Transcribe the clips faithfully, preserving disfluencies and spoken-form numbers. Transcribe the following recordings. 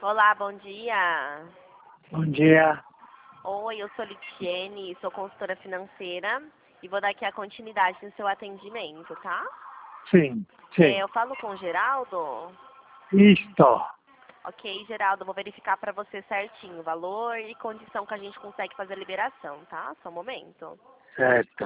Olá, bom dia. Bom dia. Oi, eu sou Litiene, sou consultora financeira e vou dar aqui a continuidade no seu atendimento, tá? Sim, É, sim. eu falo com o Geraldo? Isto. Ok, Geraldo, vou verificar para você certinho o valor e condição que a gente consegue fazer a liberação, tá? Só um momento. Certo.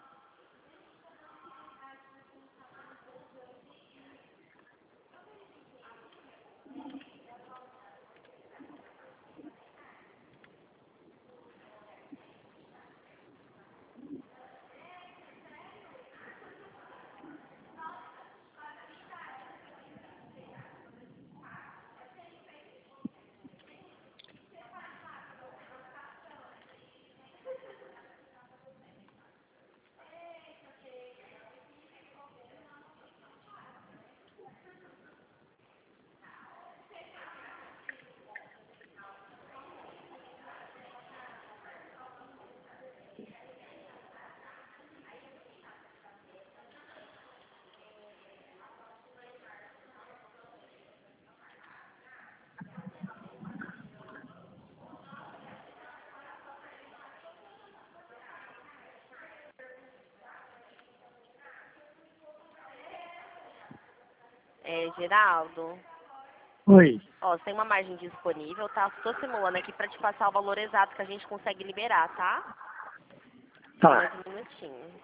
É, Geraldo, Oi. ó, você tem uma margem disponível, tá? Estou simulando aqui para te passar o valor exato que a gente consegue liberar, tá? Só mais Tá. um minutinho.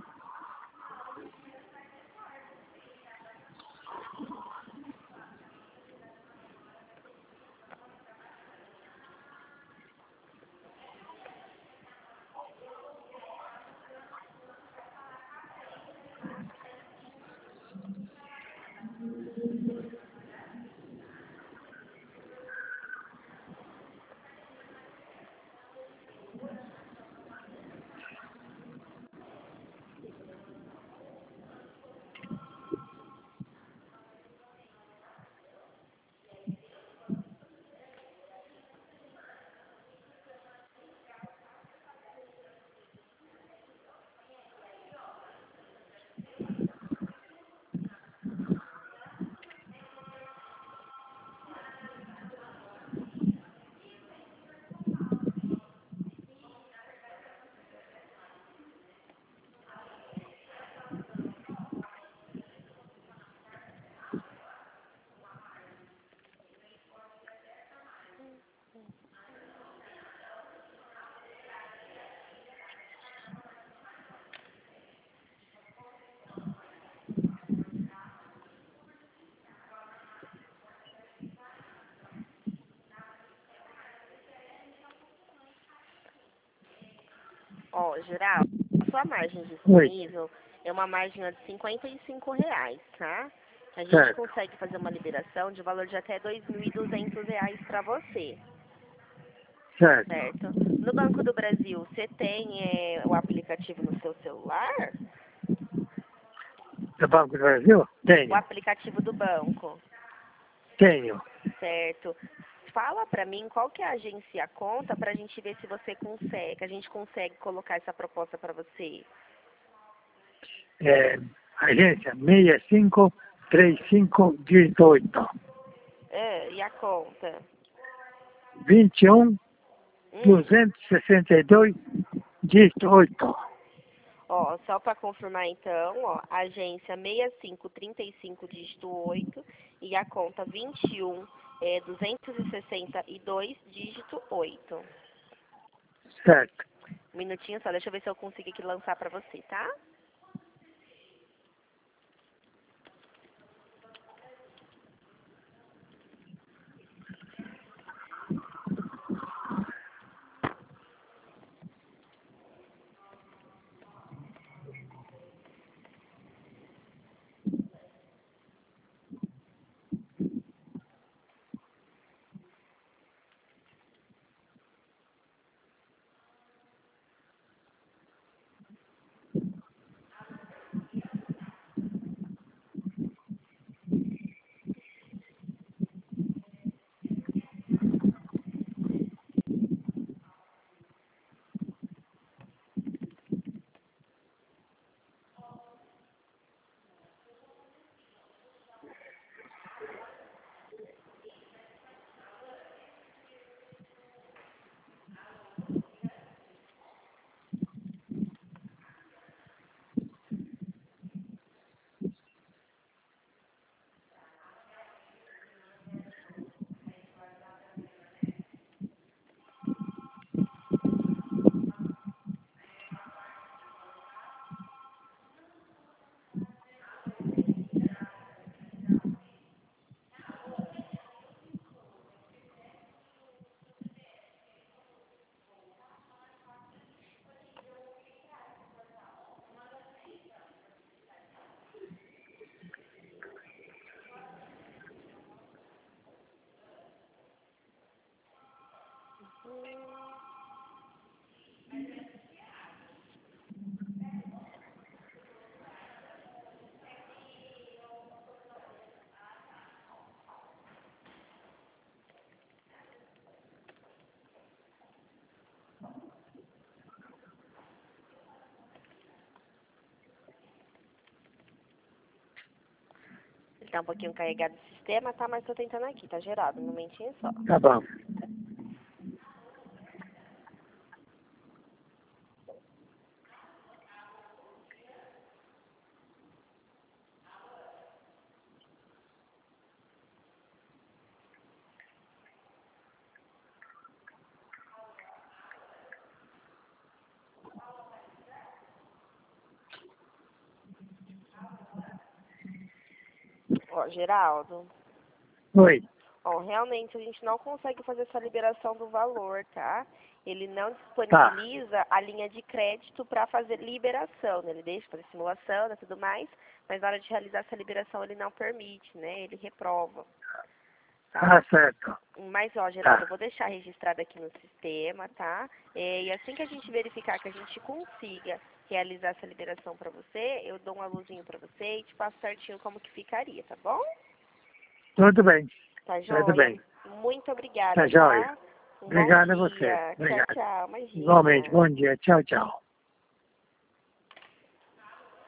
Ó, Geraldo, a sua margem Oi. disponível é uma margem de cinquenta e cinco reais, tá? A gente Certo. consegue fazer uma liberação de valor de até dois mil e duzentos reais para você, Certo. certo? No Banco do Brasil, você tem é, o aplicativo no seu celular? Do Banco do Brasil? O Tenho. aplicativo do banco, Tenho. certo? Fala pra mim qual que é a agência e a conta pra gente ver se você consegue, a gente consegue colocar essa proposta pra você. É, agência seis cinco três cinco dezoito. É, e a conta? vinte e um Hum. duzentos e sessenta e dois dezoito. Ó, só para confirmar então, ó, agência seis cinco três cinco dígito oito e a conta vinte e um é, duzentos e sessenta e dois dígito oito. Certo. Um minutinho só, deixa eu ver se eu consigo aqui lançar para você, tá? Tá um pouquinho carregado o sistema, tá? Mas tô tentando aqui, tá gerado, um momentinho só. Tá bom. Ó, Geraldo. Oi. Ó, realmente a gente não consegue fazer essa liberação do valor, tá? Ele não disponibiliza Tá. a linha de crédito para fazer liberação, né? Ele deixa fazer simulação e tudo mais, mas na hora de realizar essa liberação ele não permite, né? Ele reprova. Tá? Ah, certo. Mas, ó, Geraldo, Tá. eu vou deixar registrado aqui no sistema, tá? É, e assim que a gente verificar que a gente consiga realizar essa liberação para você, eu dou um alôzinho para você e te passo certinho como que ficaria, tá bom? Tudo bem. Tá Tudo joia? bem. Muito obrigada, Tá joia. tá? Um Obrigado a bom você. dia. Tchau, Obrigado. tchau. Imagina. Igualmente. Bom dia. Tchau, tchau.